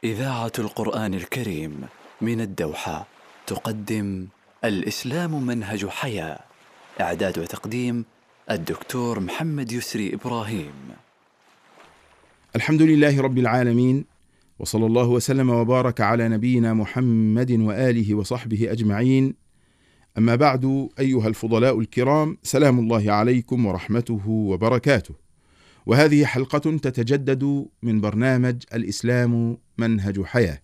إذاعة القرآن الكريم من الدوحة تقدم الإسلام منهج حياة. إعداد وتقديم الدكتور محمد يسري إبراهيم. الحمد لله رب العالمين، وصلى الله وسلم وبارك على نبينا محمد وآله وصحبه أجمعين. أما بعد، أيها الفضلاء الكرام، سلام الله عليكم ورحمته وبركاته. وهذه حلقة تتجدد من برنامج الإسلام منهج حياة.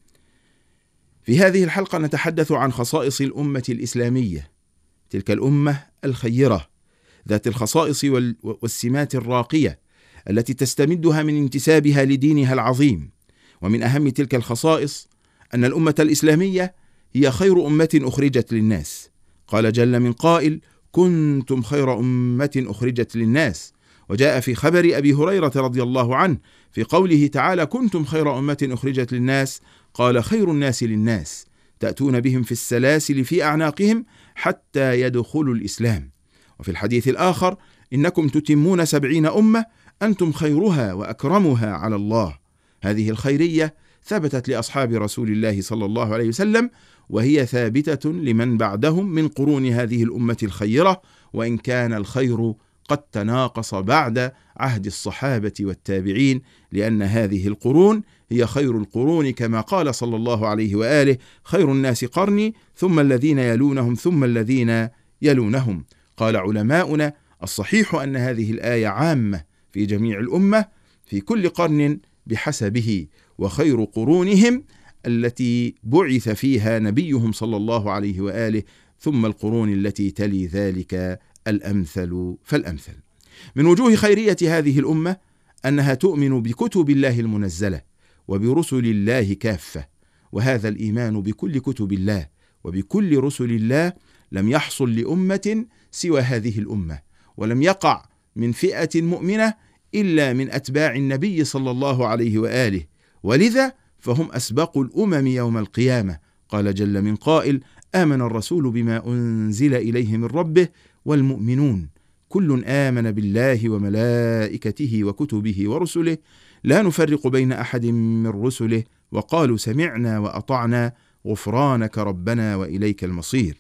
في هذه الحلقة نتحدث عن خصائص الأمة الإسلامية، تلك الأمة الخيرة ذات الخصائص والسمات الراقية التي تستمدها من انتسابها لدينها العظيم. ومن أهم تلك الخصائص أن الأمة الإسلامية هي خير أمة أخرجت للناس. قال جل من قائل: كنتم خير أمة أخرجت للناس. وجاء في خبر أبي هريرة رضي الله عنه في قوله تعالى: كنتم خير أمة أخرجت للناس، قال: خير الناس للناس تأتون بهم في السلاسل في أعناقهم حتى يدخلوا الإسلام. وفي الحديث الآخر: إنكم تتمون 70 أمة أنتم خيرها وأكرمها على الله. هذه الخيرية ثبتت لأصحاب رسول الله صلى الله عليه وسلم، وهي ثابتة لمن بعدهم من قرون هذه الأمة الخيرة، وإن كان الخير قد تناقص بعد عهد الصحابة والتابعين، لأن هذه القرون هي خير القرون، كما قال صلى الله عليه وآله: خير الناس قرني ثم الذين يلونهم ثم الذين يلونهم. قال علماؤنا: الصحيح أن هذه الآية عامة في جميع الأمة في كل قرن بحسبه، وخير قرونهم التي بعث فيها نبيهم صلى الله عليه وآله، ثم القرون التي تلي ذلك الأمثل فالأمثل. من وجوه خيرية هذه الأمة أنها تؤمن بكتب الله المنزلة وبرسل الله كافة، وهذا الإيمان بكل كتب الله وبكل رسل الله لم يحصل لأمة سوى هذه الأمة، ولم يقع من فئة مؤمنة إلا من أتباع النبي صلى الله عليه وآله، ولذا فهم أسبق الأمم يوم القيامة. قال جل من قائل: آمن الرسول بما أنزل إليه من ربه والمؤمنون كل آمن بالله وملائكته وكتبه ورسله لا نفرق بين أحد من رسله وقالوا سمعنا وأطعنا غفرانك ربنا وإليك المصير.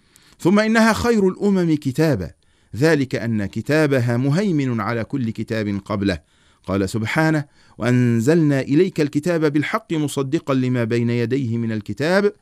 ثم إنها خير الأمم كتابا، ذلك أن كتابها مهيمن على كل كتاب قبله. قال سبحانه: وأنزلنا إليك الكتاب بالحق مصدقا لما بين يديه من الكتاب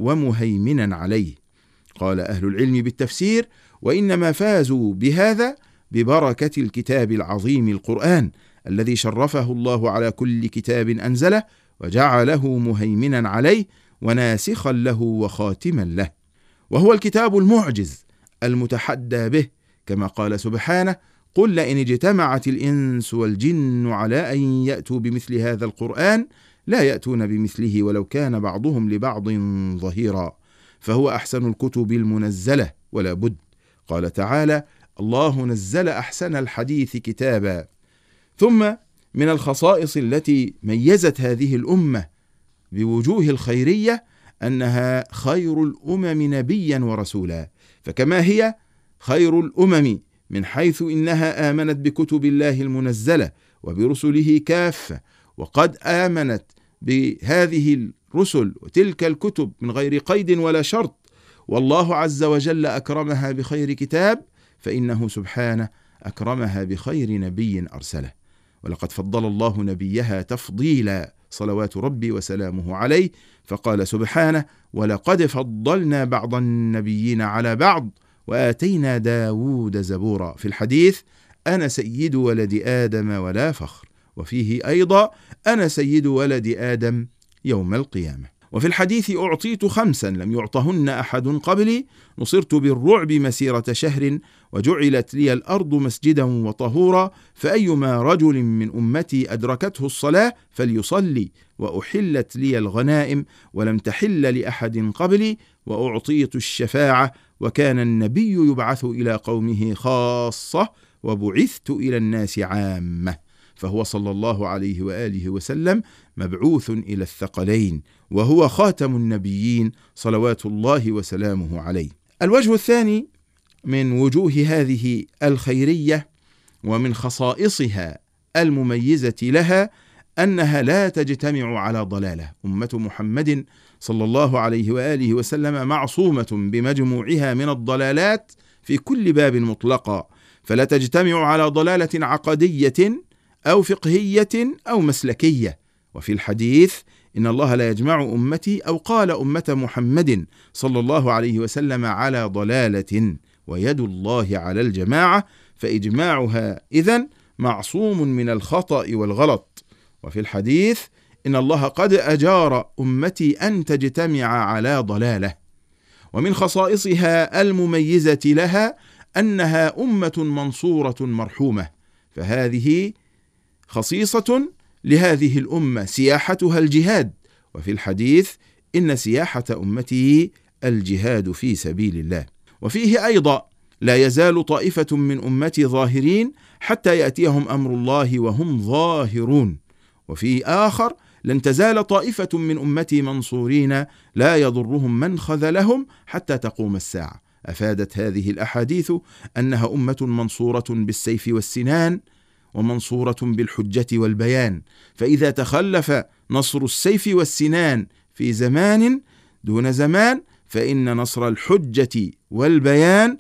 ومهيمنا عليه. قال أهل العلم بالتفسير: وإنما فازوا بهذا ببركة الكتاب العظيم القرآن، الذي شرفه الله على كل كتاب أنزله وجعله مهيمنا عليه وناسخا له وخاتما له، وهو الكتاب المعجز المتحدى به، كما قال سبحانه: قل لئن اجتمعت الإنس والجن على أن يأتوا بمثل هذا القرآن لا يأتون بمثله ولو كان بعضهم لبعض ظهيرا، فهو أحسن الكتب المنزلة ولا بد. قال تعالى: الله نزل أحسن الحديث كتابا. ثم من الخصائص التي ميزت هذه الأمة بوجوه الخيرية أنها خير الأمم نبيا ورسولا، فكما هي خير الأمم من حيث إنها آمنت بكتب الله المنزلة وبرسله كافة، وقد آمنت بهذه الرسل وتلك الكتب من غير قيد ولا شرط، والله عز وجل أكرمها بخير كتاب، فإنه سبحانه أكرمها بخير نبي أرسله. ولقد فضل الله نبيها تفضيلا صلوات ربي وسلامه عليه، فقال سبحانه: ولقد فضلنا بعض النبيين على بعض وآتينا داود زبورا. في الحديث: أنا سيد ولد آدم ولا فخر، وفيه أيضا: أنا سيد ولد آدم يوم القيامة. وفي الحديث: أعطيت 5 لم يعطهن أحد قبلي، نصرت بالرعب مسيرة شهر، وجعلت لي الأرض مسجدا وطهورا، فأيما رجل من أمتي أدركته الصلاة فليصلي، وأحلت لي الغنائم ولم تحل لأحد قبلي، وأعطيت الشفاعة، وكان النبي يبعث إلى قومه خاصة وبعثت إلى الناس عامة. فهو صلى الله عليه وآله وسلم مبعوث إلى الثقلين، وهو خاتم النبيين صلوات الله وسلامه عليه. الوجه الثاني من وجوه هذه الخيرية ومن خصائصها المميزة لها أنها لا تجتمع على ضلالة. أمة محمد صلى الله عليه وآله وسلم معصومة بمجموعها من الضلالات في كل باب مطلقا، فلا تجتمع على ضلالة عقدية أو فقهية أو مسلكية. وفي الحديث إن الله لا يجمع أمتي، أو قال أمة محمد صلى الله عليه وسلم، على ضلالة، ويد الله على الجماعة، فإجماعها إذن معصوم من الخطأ والغلط. وفي الحديث إن الله قد أجار أمتي أن تجتمع على ضلالة. ومن خصائصها المميزة لها أنها أمة منصورة مرحومة، فهذه خصيصة لهذه الأمة سياحتها الجهاد. وفي الحديث إن سياحة أمتي الجهاد في سبيل الله. وفيه أيضا لا يزال طائفة من أمتي ظاهرين حتى يأتيهم أمر الله وهم ظاهرون. وفي آخر لن تزال طائفة من أمتي منصورين لا يضرهم من خذلهم حتى تقوم الساعة. أفادت هذه الأحاديث أنها أمة منصورة بالسيف والسنان، ومنصورة بالحجة والبيان. فإذا تخلف نصر السيف والسنان في زمان دون زمان، فإن نصر الحجة والبيان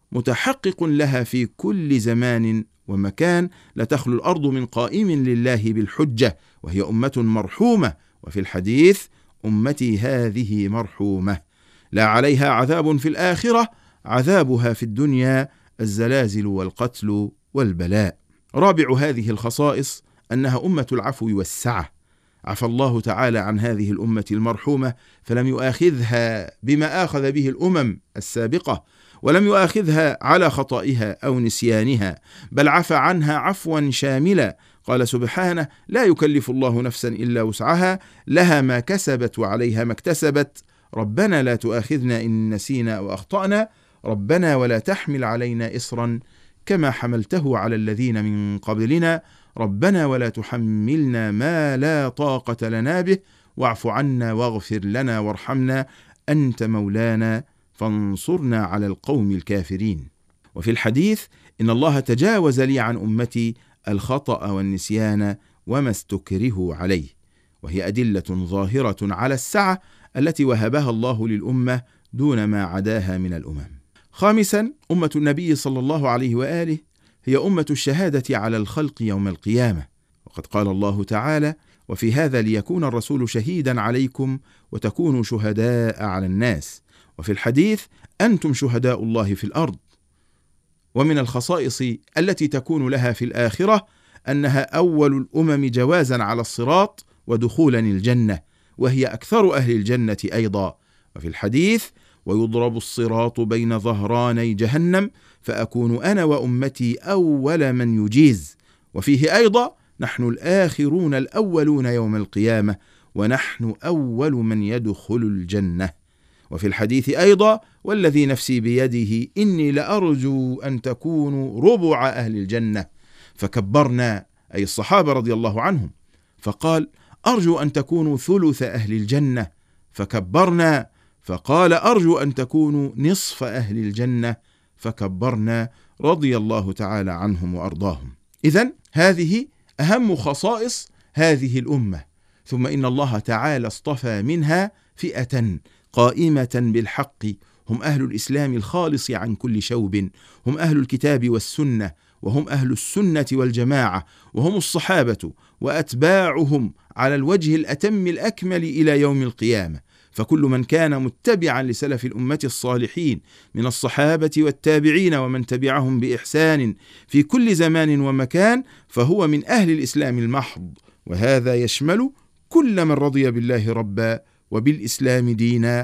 متحقق لها في كل زمان ومكان. لا تخلو الأرض من قائم لله بالحجة، وهي أمة مرحومة. وفي الحديث أمتي هذه مرحومة، لا عليها عذاب في الآخرة، عذابها في الدنيا الزلازل والقتل والبلاء. رابع هذه الخصائص أنها أمة العفو والسعة. عفى الله تعالى عن هذه الأمة المرحومة، فلم يؤاخذها بما آخذ به الأمم السابقة، ولم يؤاخذها على خطئها أو نسيانها، بل عفى عنها عفوا شاملا. قال سبحانه: لا يكلف الله نفسا إلا وسعها، لها ما كسبت وعليها ما اكتسبت، ربنا لا تؤاخذنا إن نسينا أو أخطأنا، ربنا ولا تحمل علينا إصرا كما حملته على الذين من قبلنا، ربنا ولا تحملنا ما لا طاقة لنا به، واعف عنا واغفر لنا وارحمنا، أنت مولانا فانصرنا على القوم الكافرين. وفي الحديث إن الله تجاوز لي عن أمتي الخطأ والنسيان وما استكرهوا عليه، وهي أدلة ظاهرة على السعة التي وهبها الله للأمة دون ما عداها من الأمم. خامسا، أمة النبي صلى الله عليه وآله هي أمة الشهادة على الخلق يوم القيامة، وقد قال الله تعالى: وفي هذا ليكون الرسول شهيدا عليكم وتكونوا شهداء على الناس. وفي الحديث: أنتم شهداء الله في الأرض. ومن الخصائص التي تكون لها في الآخرة أنها أول الأمم جوازا على الصراط ودخولا الجنة، وهي أكثر أهل الجنة أيضا. وفي الحديث: ويضرب الصراط بين ظهراني جهنم فأكون أنا وأمتي أول من يجيز. وفيه أيضا: نحن الآخرون الأولون يوم القيامة ونحن أول من يدخل الجنة. وفي الحديث أيضا: والذي نفسي بيده إني لأرجو أن تكونوا ربع أهل الجنة، فكبرنا، أي الصحابة رضي الله عنهم، فقال: أرجو أن تكونوا ثلث أهل الجنة، فكبرنا، فقال: أرجو أن تكونوا نصف أهل الجنة، فكبرنا، رضي الله تعالى عنهم وأرضاهم. إذن هذه أهم خصائص هذه الأمة. ثم إن الله تعالى اصطفى منها فئة قائمة بالحق، هم أهل الإسلام الخالص عن كل شوب، هم أهل الكتاب والسنة، وهم أهل السنة والجماعة، وهم الصحابة وأتباعهم على الوجه الأتم الأكمل إلى يوم القيامة. فكل من كان متبعا لسلف الأمة الصالحين من الصحابة والتابعين ومن تبعهم بإحسان في كل زمان ومكان فهو من أهل الإسلام المحض، وهذا يشمل كل من رضي بالله ربا وبالإسلام دينا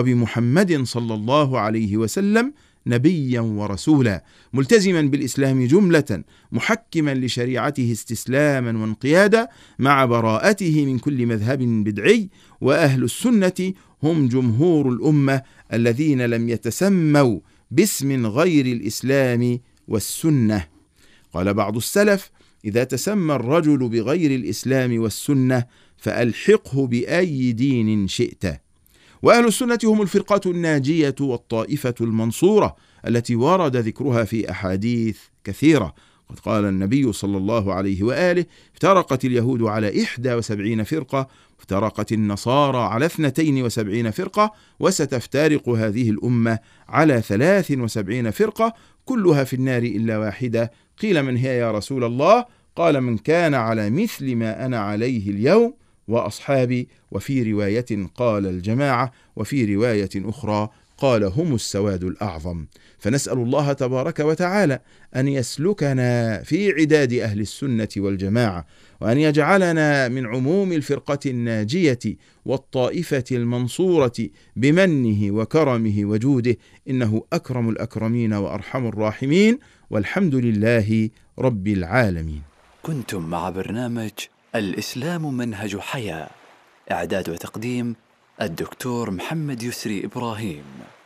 وبمحمد صلى الله عليه وسلم نبيا ورسولا، ملتزما بالإسلام جملة، محكما لشريعته استسلاما وانقيادا، مع براءته من كل مذهب بدعي. وأهل السنة هم جمهور الأمة الذين لم يتسموا باسم غير الإسلام والسنة. قال بعض السلف: إذا تسمى الرجل بغير الإسلام والسنة فألحقه بأي دين شئت. وأهل السنة هم الفرقة الناجية والطائفة المنصورة التي ورد ذكرها في أحاديث كثيرة. قد قال النبي صلى الله عليه وآله: افترقت اليهود على 71 فرقة، افترقت النصارى على 72 فرقة، وستفترق هذه الأمة على 73 فرقة، كلها في النار إلا واحدة. قيل: من هي يا رسول الله؟ قال: من كان على مثل ما أنا عليه اليوم وأصحابي. وفي رواية قال الجماعة، وفي رواية أخرى قال هم السواد الأعظم. فنسأل الله تبارك وتعالى أن يسلكنا في عداد أهل السنة والجماعة، وأن يجعلنا من عموم الفرقة الناجية والطائفة المنصورة بمنه وكرمه وجوده، إنه أكرم الأكرمين وأرحم الراحمين، والحمد لله رب العالمين. كنتم مع برنامج الإسلام منهج حياة، إعداد وتقديم الدكتور محمد يسري إبراهيم.